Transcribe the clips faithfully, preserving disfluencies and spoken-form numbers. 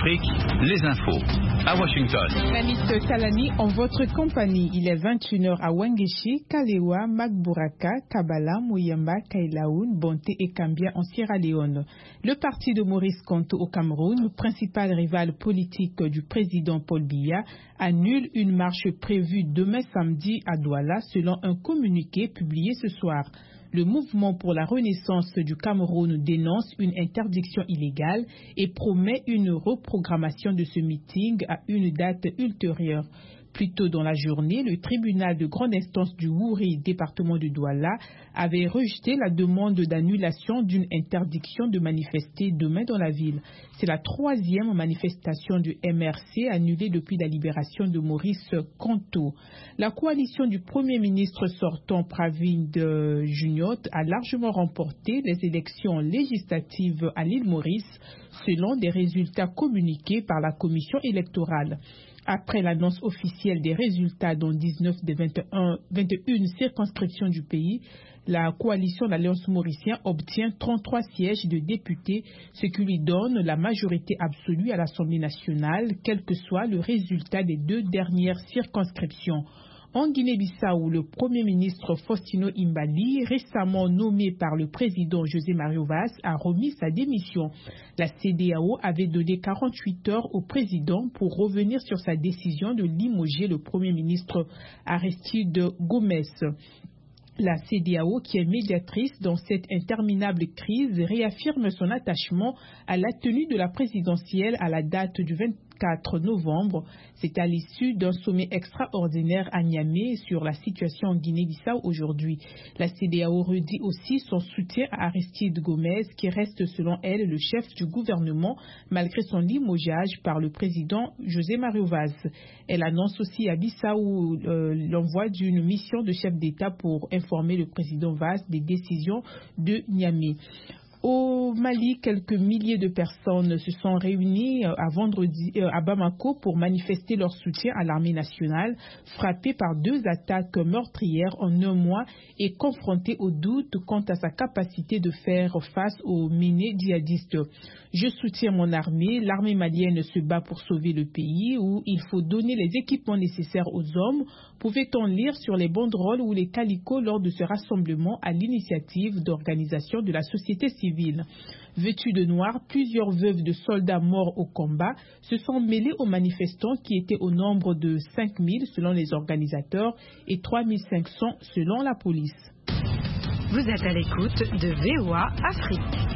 Afrique, les infos. À Washington. Nanit Talani en votre compagnie. Il est vingt et une heures à Wangechi, Kalewa, Magburaka, Kabala, Mouyamba, Kailaoun, Bonté et Kambia en Sierra Leone. Le parti de Maurice Kamto au Cameroun, le principal rival politique du président Paul Biya, annule une marche prévue demain samedi à Douala selon un communiqué publié ce soir. Le mouvement pour la renaissance du Cameroun dénonce une interdiction illégale et promet une reprogrammation de ce meeting à une date ultérieure. Plus tôt dans la journée, le tribunal de grande instance du Wouri, département de Douala, avait rejeté la demande d'annulation d'une interdiction de manifester demain dans la ville. C'est la troisième manifestation du M R C annulée depuis la libération de Maurice Kamto. La coalition du Premier ministre sortant Pravind Jugnot a largement remporté les élections législatives à l'île Maurice, selon des résultats communiqués par la commission électorale. Après l'annonce officielle des résultats dans dix-neuf des vingt et un, vingt et une circonscriptions du pays, la coalition d'Alliance Mauricienne obtient trente-trois sièges de députés, ce qui lui donne la majorité absolue à l'Assemblée nationale, quel que soit le résultat des deux dernières circonscriptions. En Guinée-Bissau, le Premier ministre Faustino Imbali, récemment nommé par le président José Mario Vaz, a remis sa démission. La C D A O avait donné quarante-huit heures au président pour revenir sur sa décision de limoger le Premier ministre Aristide Gomes. La C D A O, qui est médiatrice dans cette interminable crise, réaffirme son attachement à la tenue de la présidentielle à la date du vingt-quatre novembre. C'est à l'issue d'un sommet extraordinaire à Niamey sur la situation en Guinée-Bissau aujourd'hui. La C D A O redit aussi son soutien à Aristide Gomes, qui reste selon elle le chef du gouvernement malgré son limogeage par le président José Mario Vaz. Elle annonce aussi à Bissau euh, l'envoi d'une mission de chef d'État pour informer le président Vaz des décisions de Niamey. Au Mali, quelques milliers de personnes se sont réunies à vendredi à Bamako pour manifester leur soutien à l'armée nationale, frappée par deux attaques meurtrières en un mois et confrontée au doute quant à sa capacité de faire face aux menées djihadistes. Je soutiens mon armée, l'armée malienne se bat pour sauver le pays où il faut donner les équipements nécessaires aux hommes, pouvait-on lire sur les banderoles ou les calicots lors de ce rassemblement à l'initiative d'organisations de la société civile. Vêtus de noir, plusieurs veuves de soldats morts au combat se sont mêlés aux manifestants qui étaient au nombre de cinq mille selon les organisateurs et trois mille cinq cents selon la police. Vous êtes à l'écoute de V O A Afrique.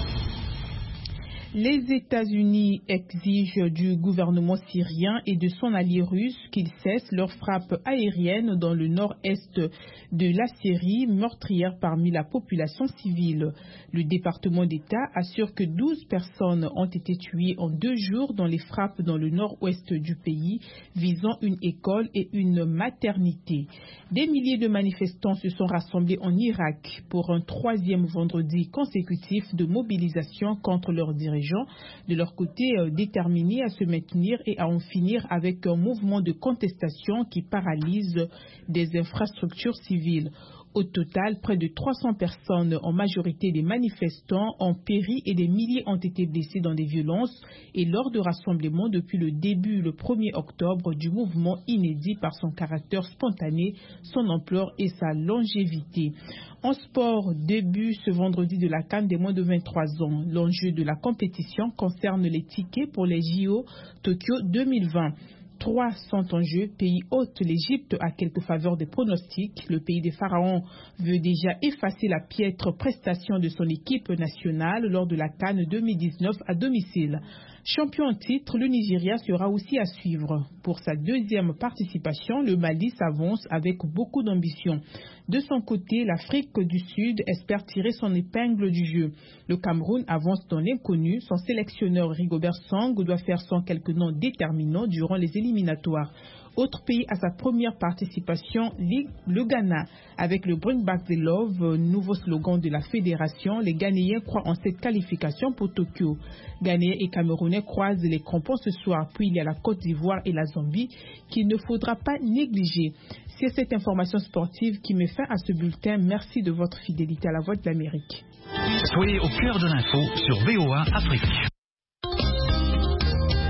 Les États-Unis exigent du gouvernement syrien et de son allié russe qu'ils cessent leurs frappes aériennes dans le nord-est de la Syrie, meurtrières parmi la population civile. Le département d'État assure que douze personnes ont été tuées en deux jours dans les frappes dans le nord-ouest du pays, visant une école et une maternité. Des milliers de manifestants se sont rassemblés en Irak pour un troisième vendredi consécutif de mobilisation contre leurs dirigeants. De leur côté, euh, déterminés à se maintenir et à en finir avec un mouvement de contestation qui paralyse des infrastructures civiles. Au total, près de trois cents personnes, en majorité des manifestants, ont péri et des milliers ont été blessés dans des violences et lors de rassemblements depuis le début, le premier octobre, du mouvement inédit par son caractère spontané, son ampleur et sa longévité. En sport, début ce vendredi de la CAN des moins de vingt-trois ans. L'enjeu de la compétition concerne les tickets pour les J O Tokyo deux mille vingt. Trois sont en jeu. Pays hôte, l'Égypte a quelques faveurs des pronostics. Le pays des pharaons veut déjà effacer la piètre prestation de son équipe nationale lors de la CAN deux mille dix-neuf à domicile. Champion en titre, le Nigeria sera aussi à suivre. Pour sa deuxième participation, le Mali s'avance avec beaucoup d'ambition. De son côté, l'Afrique du Sud espère tirer son épingle du jeu. Le Cameroun avance dans l'inconnu. Son sélectionneur Rigobert Song doit faire son quelques noms déterminants durant les éliminatoires. Autre pays à sa première participation, le Ghana. Avec le Bring Back the Love, nouveau slogan de la fédération, les Ghanéens croient en cette qualification pour Tokyo. Ghanéens et Camerounais croisent les crampons ce soir. Puis il y a la Côte d'Ivoire et la Zambie qu'il ne faudra pas négliger. C'est cette information sportive qui met fin à ce bulletin. Merci de votre fidélité à la Voix de l'Amérique. Soyez au cœur de l'info sur V O A Afrique.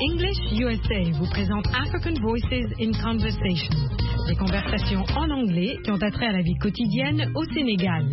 English U S A vous présente African Voices in Conversation, des conversations en anglais qui ont attrait à la vie quotidienne au Sénégal.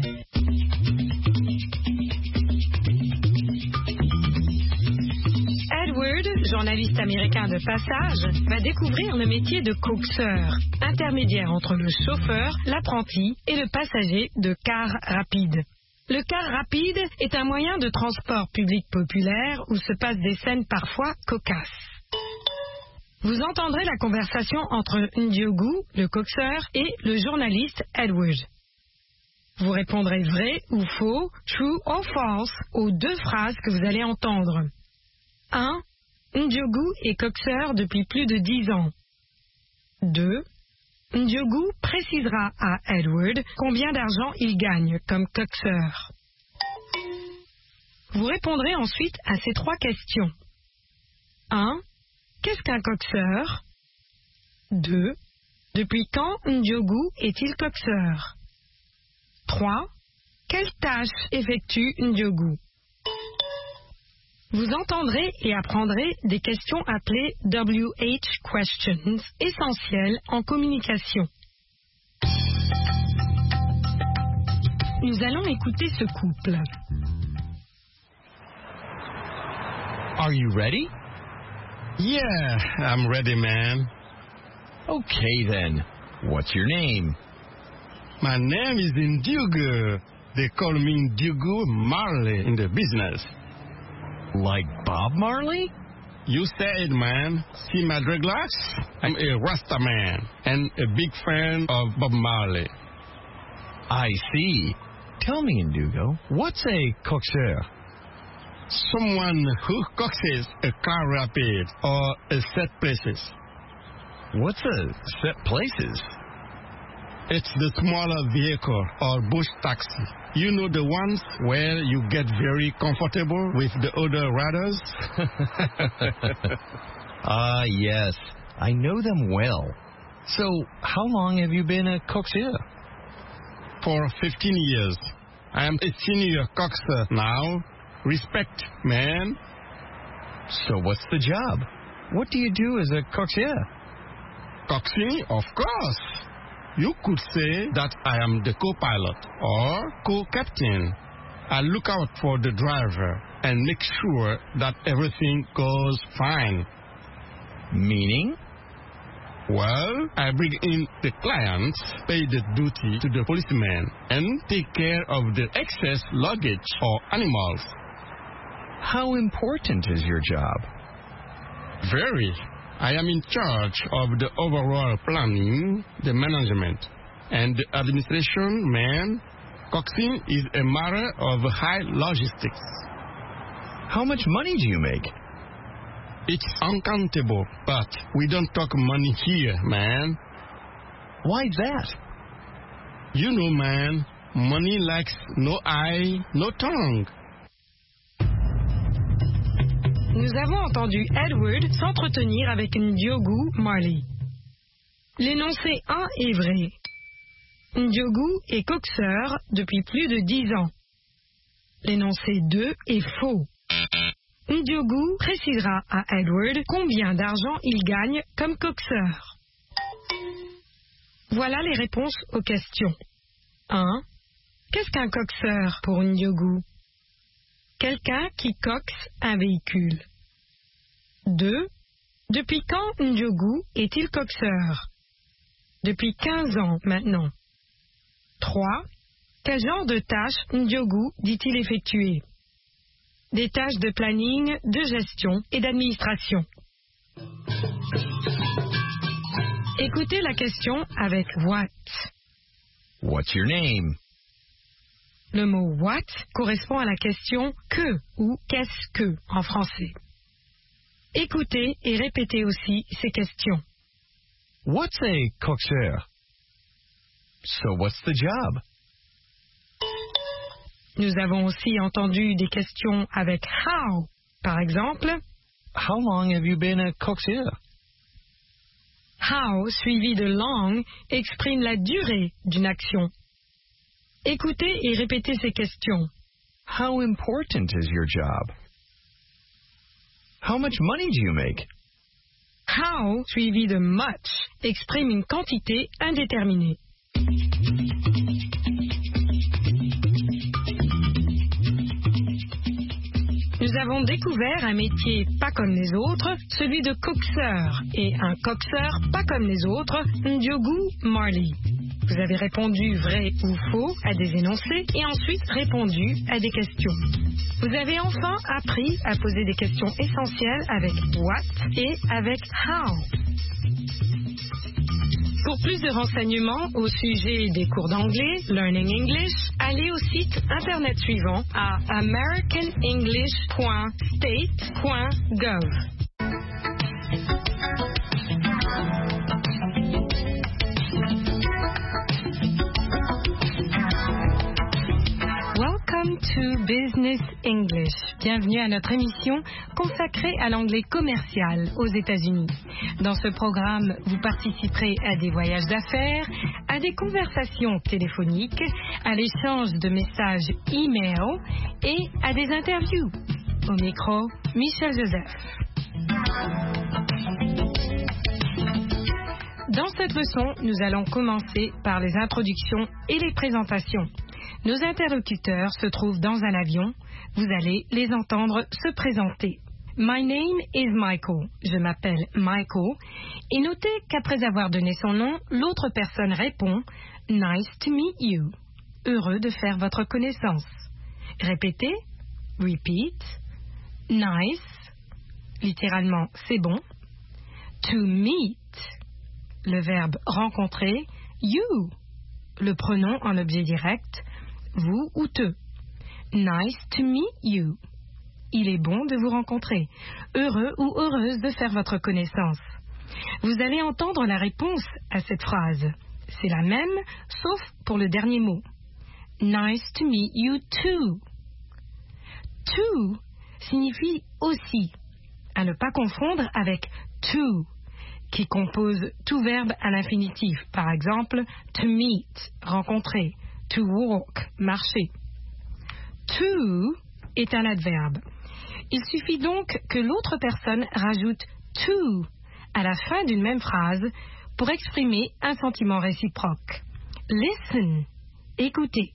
Edward, journaliste américain de passage, va découvrir le métier de coxeur, intermédiaire entre le chauffeur, l'apprenti et le passager de car rapide. Le car rapide est un moyen de transport public populaire où se passent des scènes parfois cocasses. Vous entendrez la conversation entre Ndiogu, le coxeur, et le journaliste Edward. Vous répondrez vrai ou faux, true or false, aux deux phrases que vous allez entendre. un. Ndiogu est coxeur depuis plus de dix ans. deux. Ndiogu précisera à Edward combien d'argent il gagne comme coxeur. Vous répondrez ensuite à ces trois questions. un. Qu'est-ce qu'un coxeur? deux. Depuis quand Ndiogu est-il coxeur? trois. Quelle tâche effectue Ndiogu? Vous entendrez et apprendrez des questions appelées W H questions, essentielles en communication. Nous allons écouter ce couple. Are you ready? Yeah, I'm ready, man. Okay then. What's your name? My name is Ndiogu. They call me Ndiogu Marley in the business. Like Bob Marley? You said it, man. See my dreadlocks? I'm a Rasta man and a big fan of Bob Marley. I see. Tell me, Ndugo, what's a coxeur? Someone who coaxes a car rapid or a set places. What's a set places? It's the smaller vehicle or bush taxi. You know the ones where you get very comfortable with the other riders? Ah, yes. I know them well. So, how long have you been a coxeur? For fifteen years. I am a senior coxer now. Respect, man. So what's the job? What do you do as a coxeur? Coxing, of course. You could say that I am the co-pilot or co-captain. I look out for the driver and make sure that everything goes fine. Meaning? Well, I bring in the clients, pay the duty to the policeman, and take care of the excess luggage or animals. How important is your job? Very. I am in charge of the overall planning, the management, and the administration, man. Coxing is a matter of high logistics. How much money do you make? It's uncountable, but we don't talk money here, man. Why's that? You know, man, money likes no eye, no tongue. Nous avons entendu Edward s'entretenir avec Ndiogu Marley. L'énoncé un est vrai. Ndiogu est coxeur depuis plus de dix ans. L'énoncé deux est faux. Ndiogu précisera à Edward combien d'argent il gagne comme coxeur. Voilà les réponses aux questions. un. Qu'est-ce qu'un coxeur pour Ndiogu? Quelqu'un qui coxe un véhicule. deux. Depuis quand Ndiogu est-il coxeur? Depuis quinze ans maintenant. trois. Quel genre de tâches Ndiogu dit-il effectuer? Des tâches de planning, de gestion et d'administration. Écoutez la question avec what. What's your name? Le mot what correspond à la question que ou qu'est-ce que en français. Écoutez et répétez aussi ces questions. What's a coxeur? So what's the job? Nous avons aussi entendu des questions avec how. Par exemple, How long have you been a coxeur? how suivi de long exprime la durée d'une action. Écoutez et répétez ces questions. How important is your job? How much money do you make? How suivi de much exprime une quantité indéterminée. Nous avons découvert un métier pas comme les autres, celui de coxeur, et un coxeur pas comme les autres, Ndiogu Marley. Vous avez répondu vrai ou faux à des énoncés et ensuite répondu à des questions. Vous avez enfin appris à poser des questions essentielles avec what et avec how. Pour plus de renseignements au sujet des cours d'anglais, Learning English, allez au site internet suivant à american english point state point gov. Welcome to Business English. Bienvenue à notre émission consacrée à l'anglais commercial aux États-Unis. Dans ce programme, vous participerez à des voyages d'affaires, à des conversations téléphoniques, à l'échange de messages e-mail et à des interviews. Au micro, Michel Joseph. Dans cette leçon, nous allons commencer par les introductions et les présentations. Nos interlocuteurs se trouvent dans un avion. Vous allez les entendre se présenter. My name is Michael. Je m'appelle Michael. Et notez qu'après avoir donné son nom, l'autre personne répond « Nice to meet you ». Heureux de faire votre connaissance. Répétez. Repeat. Nice. Littéralement, c'est bon. To meet. Le verbe rencontrer. You. Le pronom en objet direct. Vous ou te. Nice to meet you. Il est bon de vous rencontrer. Heureux ou heureuse de faire votre connaissance. Vous allez entendre la réponse à cette phrase. C'est la même, sauf pour le dernier mot. Nice to meet you too. To signifie aussi, à ne pas confondre avec to, qui compose tout verbe à l'infinitif. Par exemple, to meet, rencontrer. To walk, marcher. To est un adverbe. Il suffit donc que l'autre personne rajoute to à la fin d'une même phrase pour exprimer un sentiment réciproque. Listen, écoutez.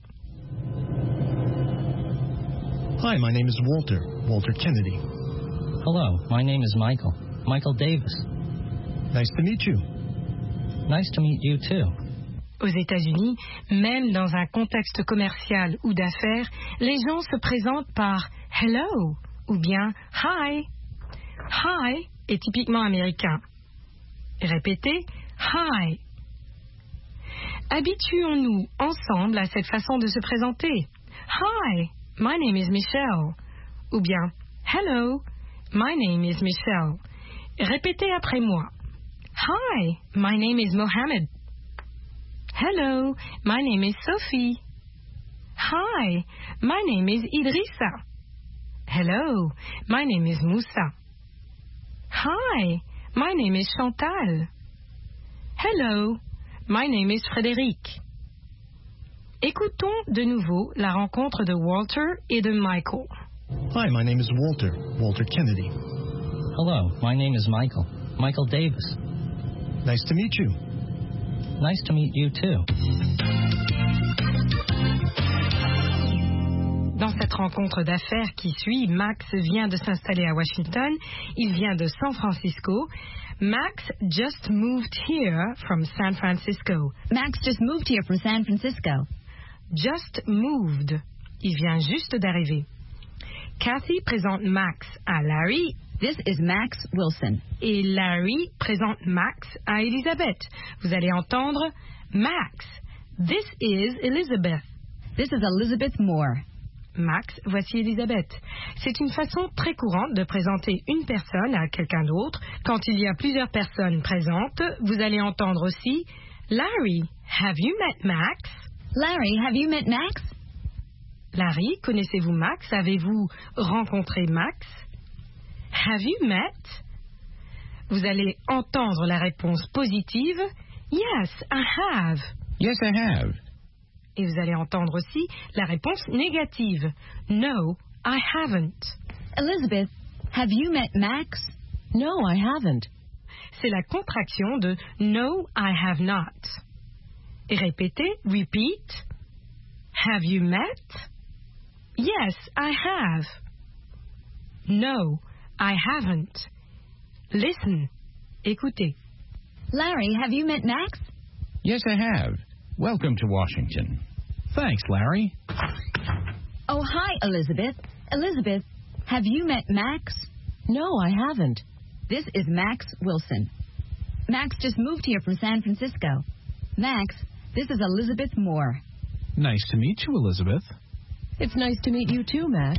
Hi, my name is Walter, Walter Kennedy. Hello, my name is Michael, Michael Davis. Nice to meet you. Nice to meet you too. Aux États-Unis, même dans un contexte commercial ou d'affaires, les gens se présentent par « hello » ou bien « hi ». « Hi » est typiquement américain. Répétez « hi ». Habituons-nous ensemble à cette façon de se présenter. « Hi, my name is Michelle » ou bien « hello, my name is Michelle ». Répétez après moi. « Hi, my name is Mohammed ». Hello, my name is Sophie. Hi, my name is Idrissa. Hello, my name is Moussa. Hi, my name is Chantal. Hello, my name is Frédéric. Écoutons de nouveau la rencontre de Walter et de Michael. Hi, my name is Walter, Walter Kennedy. Hello, my name is Michael, Michael Davis. Nice to meet you. Nice to meet you too. Dans cette rencontre d'affaires qui suit, Max vient de s'installer à Washington. Il vient de San Francisco. Max just moved here from San Francisco. Max just moved here from San Francisco. Just moved. Il vient juste d'arriver. Kathy présente Max à Larry. This is Max Wilson. Et Larry présente Max à Elizabeth. Vous allez entendre Max. This is Elizabeth. This is Elizabeth Moore. Max, voici Elizabeth. C'est une façon très courante de présenter une personne à quelqu'un d'autre. Quand il y a plusieurs personnes présentes, vous allez entendre aussi Larry, have you met Max? Larry, have you met Max? Larry, connaissez-vous Max? Avez-vous rencontré Max? Have you met? Vous allez entendre la réponse positive. Yes, I have. Yes, I have. Et vous allez entendre aussi la réponse négative. No, I haven't. Elizabeth, have you met Max? No, I haven't. c'est la contraction de No, I have not. Et répétez, repeat. Have you met? Yes, I have. No, I haven't. Listen. Écoutez. Larry, have you met Max? Yes, I have. Welcome to Washington. Thanks, Larry. Oh, hi, Elizabeth. Elizabeth, have you met Max? No, I haven't. This is Max Wilson. Max just moved here from San Francisco. Max, this is Elizabeth Moore. Nice to meet you, Elizabeth. It's nice to meet you too, Max.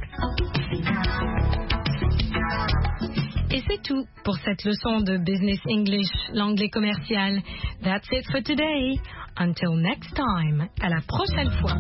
Et c'est tout pour cette leçon de Business English, l'anglais commercial. That's it for today. Until next time. À la prochaine fois.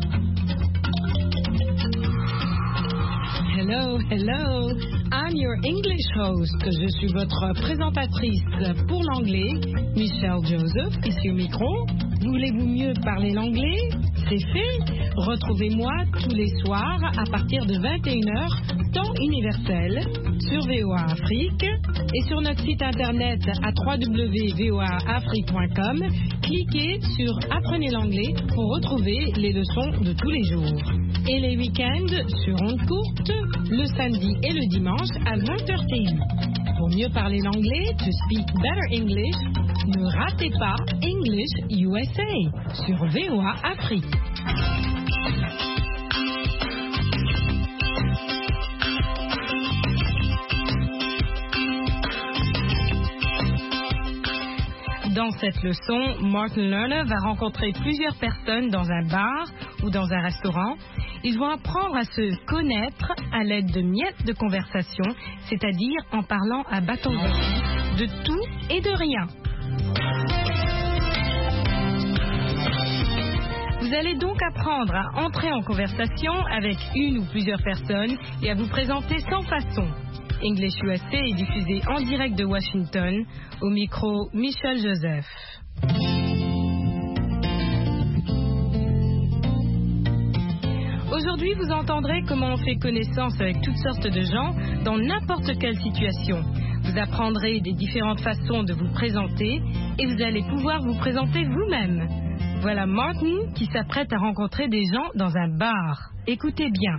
Hello, hello. I'm your English host. Je suis votre présentatrice pour l'anglais, Michelle Joseph, ici au micro. Voulez-vous mieux parler l'anglais? C'est fait. Retrouvez-moi tous les soirs à partir de vingt et une heures, temps universel, sur V O A Afrique et sur notre site internet à w w w point v o a afrique point com. Cliquez sur Apprenez l'anglais pour retrouver les leçons de tous les jours. Et les week-ends sur ondes courtes, le samedi et le dimanche à vingt heures T U. Pour mieux parler l'anglais, to speak better English, ne ratez pas English U S A sur V O A Afrique. Dans cette leçon, Martin Lerner va rencontrer plusieurs personnes dans un bar ou dans un restaurant. Ils vont apprendre à se connaître à l'aide de miettes de conversation, c'est-à-dire en parlant à bâton rompu de tout et de rien. Vous allez donc apprendre à entrer en conversation avec une ou plusieurs personnes et à vous présenter sans façon. English U S A est diffusé en direct de Washington, au micro Michel Joseph. Aujourd'hui, vous entendrez comment on fait connaissance avec toutes sortes de gens dans n'importe quelle situation. Vous apprendrez des différentes façons de vous présenter et vous allez pouvoir vous présenter vous-même. Voilà Martin qui s'apprête à rencontrer des gens dans un bar. Écoutez bien.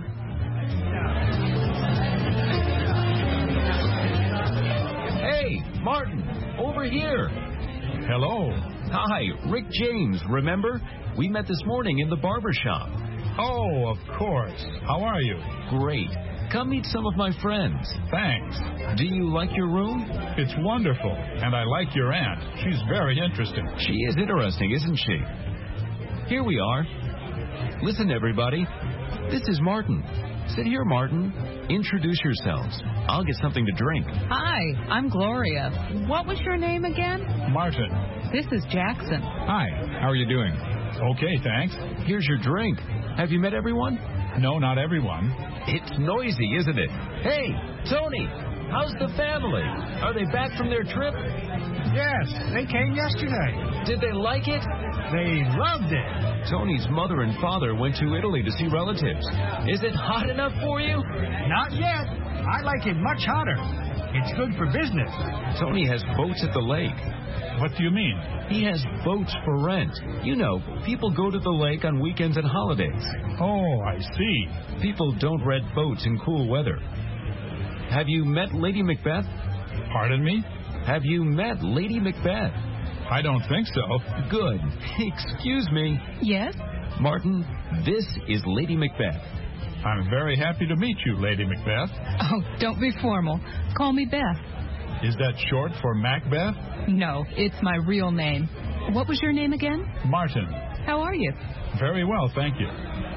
Hey, Martin, over here. Hello. Hi, Rick James, remember? We met this morning in the barber shop. Oh, of course. How are you? Great. Come meet some of my friends. Thanks. Do you like your room? It's wonderful, and I like your aunt. She's very interesting. She is interesting, isn't she? Here we are. Listen, everybody. This is Martin. Sit here, Martin. Introduce yourselves. I'll get something to drink. Hi, I'm Gloria. What was your name again? Martin. This is Jackson. Hi, how are you doing? Okay, thanks. Here's your drink. Have you met everyone? No, not everyone. It's noisy, isn't it? Hey, Tony, how's the family? Are they back from their trip? Yes, they came yesterday. Did they like it? They loved it. Tony's mother and father went to Italy to see relatives. Is it hot enough for you? Not yet. I like it much hotter. It's good for business. Tony has boats at the lake. What do you mean? He has boats for rent. You know, people go to the lake on weekends and holidays. Oh, I see. People don't rent boats in cool weather. Have you met Lady Macbeth? Pardon me? Have you met Lady Macbeth? I don't think so. Good. Excuse me. Yes? Martin, this is Lady Macbeth. I'm very happy to meet you, Lady Macbeth. Oh, don't be formal. Call me Beth. Is that short for Macbeth? No, it's my real name. What was your name again? Martin. How are you? Very well, thank you.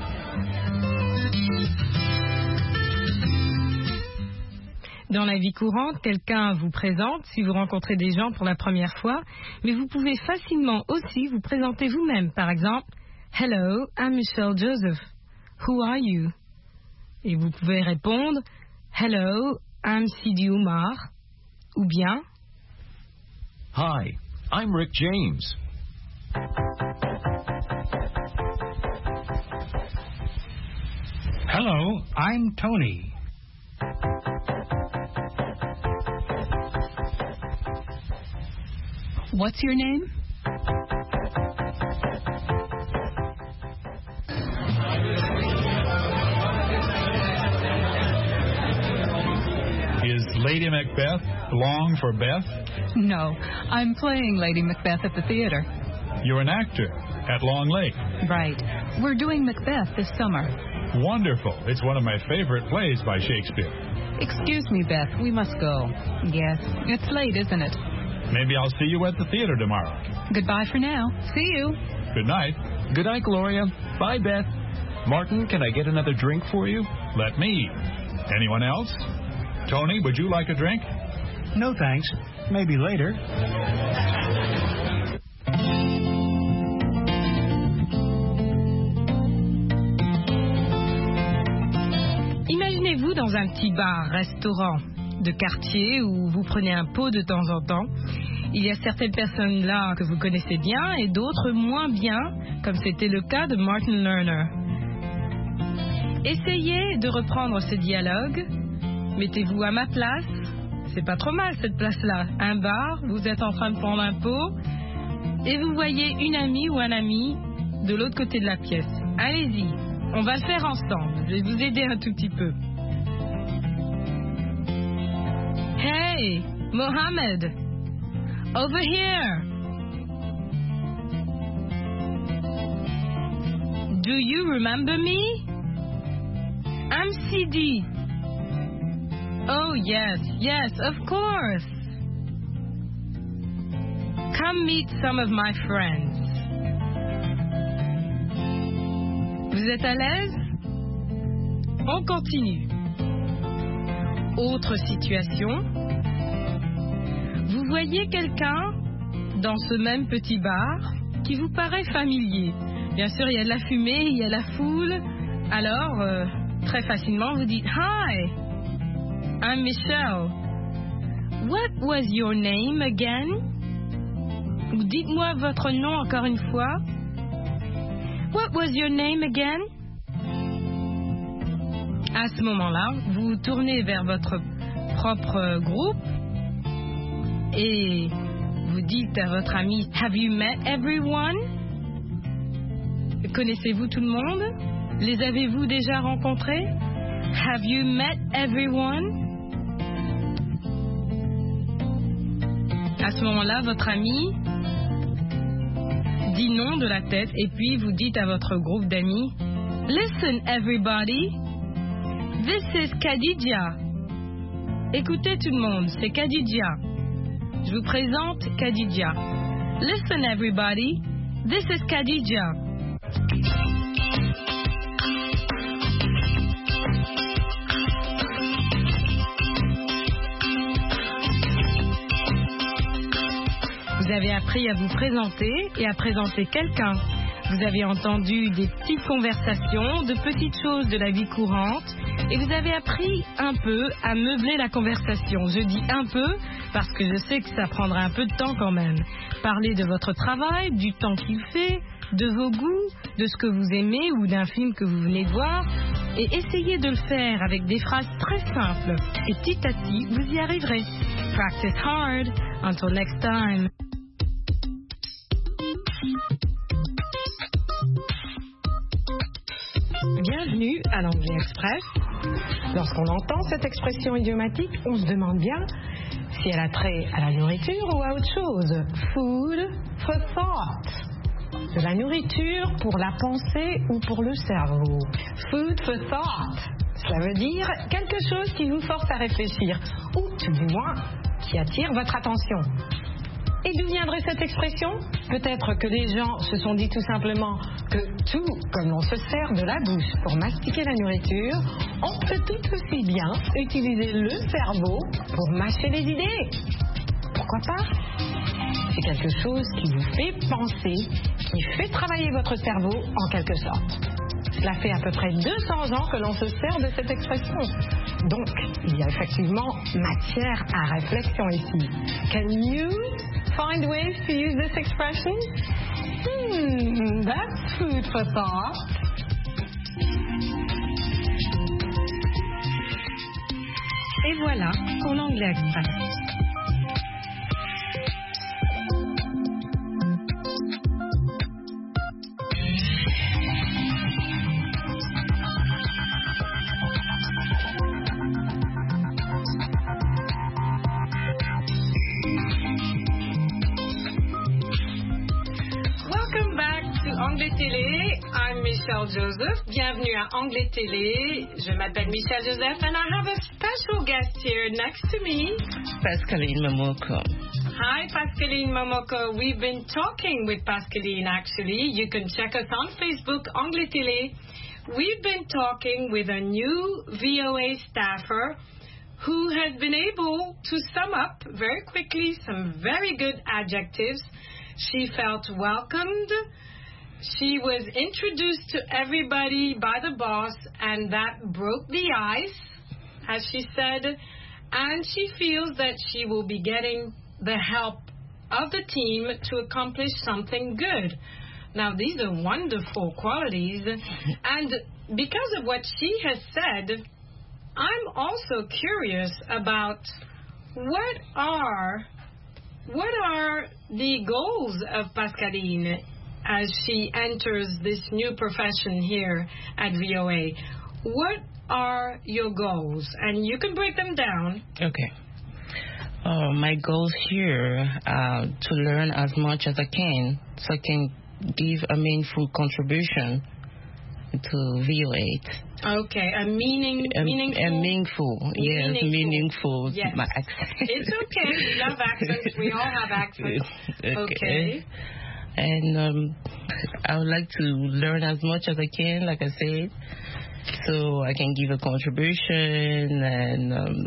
Dans la vie courante, quelqu'un vous présente si vous rencontrez des gens pour la première fois, mais vous pouvez facilement aussi vous présenter vous-même. Par exemple, Hello, I'm Michelle Joseph. Who are you? Et vous pouvez répondre, Hello, I'm Sidi Oumar. Ou bien, Hi, I'm Rick James. Hello, I'm Tony. What's your name? Is Lady Macbeth long for Beth? No, I'm playing Lady Macbeth at the theater. You're an actor at Long Lake. Right. We're doing Macbeth this summer. Wonderful. It's one of my favorite plays by Shakespeare. Excuse me, Beth. We must go. Yes. It's late, isn't it? Maybe I'll see you at the theater tomorrow. Goodbye for now. See you. Good night. Good night, Gloria. Bye, Beth. Martin, can I get another drink for you? Let me. Anyone else? Tony, would you like a drink? No, thanks. Maybe later. Imaginez-vous dans un petit bar, restaurant de quartier où vous prenez un pot de temps en temps. Il y a certaines personnes là que vous connaissez bien et d'autres moins bien, comme c'était le cas de Martin Lerner. Essayez de reprendre ce dialogue. Mettez-vous à ma place. C'est pas trop mal cette place-là. Un bar, vous êtes en train de prendre un pot et vous voyez une amie ou un ami de l'autre côté de la pièce. Allez-y, on va le faire ensemble. Je vais vous aider un tout petit peu. Hey, Mohammed, over here. Do you remember me? I'm C D. Oh, yes, yes, of course. Come meet some of my friends. Vous êtes à l'aise? On continue. Autre situation. Vous voyez quelqu'un dans ce même petit bar qui vous paraît familier. Bien sûr, il y a de la fumée, il y a la foule. Alors, euh, très facilement, vous dites « Hi, I'm Michelle. What was your name again? » Ou dites-moi votre nom encore une fois. What was your name again? À ce moment-là, vous vous tournez vers votre propre groupe et vous dites à votre ami « Have you met everyone? » Connaissez-vous tout le monde? Les avez-vous déjà rencontrés? Have you met everyone? À ce moment-là, votre ami dit non de la tête et puis vous dites à votre groupe d'amis « Listen everybody, this is Khadija. » Écoutez tout le monde, c'est Khadija. Je vous présente Khadija. Listen everybody, this is Khadija. Vous avez appris à vous présenter et à présenter quelqu'un. Vous avez entendu des petites conversations, de petites choses de la vie courante et vous avez appris un peu à meubler la conversation. Je dis un peu parce que je sais que ça prendra un peu de temps quand même. Parler de votre travail, du temps qu'il fait, de vos goûts, de ce que vous aimez ou d'un film que vous venez de voir et essayez de le faire avec des phrases très simples et petit à petit vous y arriverez. Practice hard. Until next time. Bienvenue à l'Anglais Express. Lorsqu'on entend cette expression idiomatique, on se demande bien si elle a trait à la nourriture ou à autre chose. Food for thought. De la nourriture pour la pensée ou pour le cerveau. Food for thought. Cela veut dire quelque chose qui vous force à réfléchir, ou tout du moins qui attire votre attention. Et d'où viendrait cette expression? Peut-être que les gens se sont dit tout simplement que tout comme on se sert de la bouche pour mastiquer la nourriture, on peut tout aussi bien utiliser le cerveau pour mâcher les idées. Pourquoi pas? C'est quelque chose qui vous fait penser, qui fait travailler votre cerveau en quelque sorte. Cela fait à peu près deux cents ans que l'on se sert de cette expression. Donc, il y a effectivement matière à réflexion ici. Can you find ways to use this expression? Hmm, that's food for thought. Et voilà pour l'Anglais Express. Michelle Joseph. Bienvenue à Anglais Télé. Je m'appelle Michelle Joseph and I have a special guest here next to me. Pascaline Momoko. Hi, Pascaline Momoko. We've been talking with Pascaline, actually. You can check us on Facebook, Anglais Télé. We've been talking with a new V O A staffer who has been able to sum up very quickly some very good adjectives. She felt welcomed. She was introduced to everybody by the boss, and that broke the ice, as she said. And she feels that she will be getting the help of the team to accomplish something good. Now, these are wonderful qualities. And because of what she has said, I'm also curious about what are what are the goals of Pascaline as she enters this new profession here at V O A. What are your goals? And you can break them down. Okay. Uh, my goals here are to learn as much as I can so I can give a meaningful contribution to V O A. Okay, a meaning, a, meaningful? A meaningful, yes, meaningful. meaningful. Yes. My accent. It's okay, we love accents, we all have accents. Okay. okay. And um, I would like to learn as much as I can, like I said, so I can give a contribution and, um,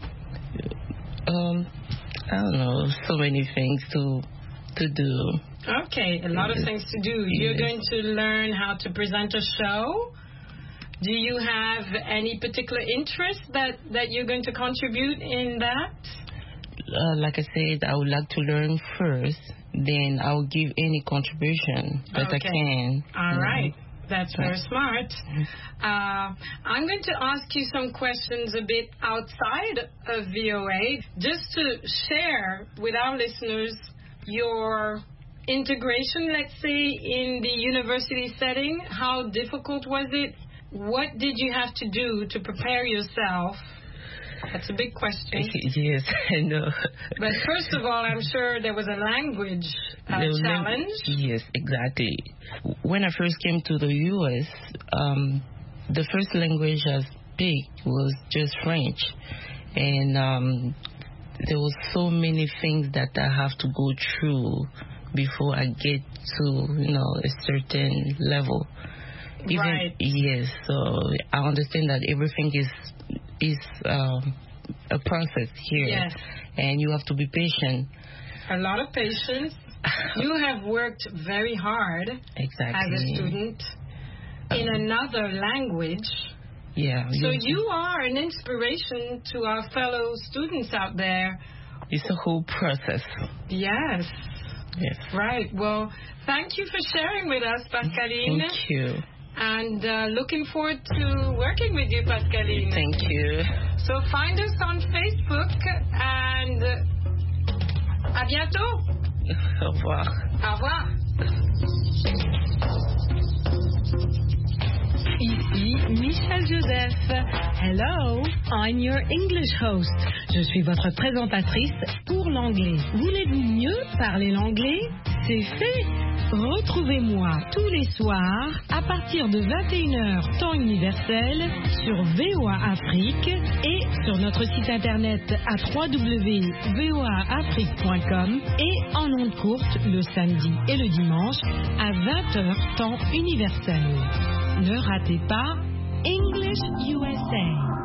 um, I don't know, so many things to to do. Okay, a lot of things to do. You're yes. going to learn how to present a show. Do you have any particular interest that, that you're going to contribute in that? Uh, like I said, I would like to learn first, then I'll give any contribution that okay. I can. All right. Know. That's very smart. Uh, I'm going to ask you some questions a bit outside of V O A, just to share with our listeners your integration, let's say, in the university setting. How difficult was it? What did you have to do to prepare yourself? That's a big question. Yes, I know. But first of all, I'm sure there was a language uh, challenge. Yes, exactly. When I first came to the U S, um, the first language I speak was just French. And um, there was so many things that I have to go through before I get to, you know, a certain level. Even, right. Yes, so I understand that everything is is um, a process here. Yes. And you have to be patient. A lot of patience. You have worked very hard exactly. as a student in um, another language. Yeah. So you are an inspiration to our fellow students out there. It's a whole process. Yes. Yes. Right. Well, thank you for sharing with us, Pascaline. Thank you. And uh, looking forward to working with you, Pascaline. Thank you. So find us on Facebook and uh, à bientôt. Au revoir. Au revoir. Ici Michelle Joseph. Hello, I'm your English host. Je suis votre présentatrice pour l'anglais. Voulez-vous mieux parler l'anglais? C'est fait. Retrouvez-moi tous les soirs à partir de vingt et une heures temps universel sur V O A Afrique et sur notre site internet à w w w point v o a afrique point com et en ondes courtes le samedi et le dimanche à vingt heures temps universel. Ne ratez pas English U S A.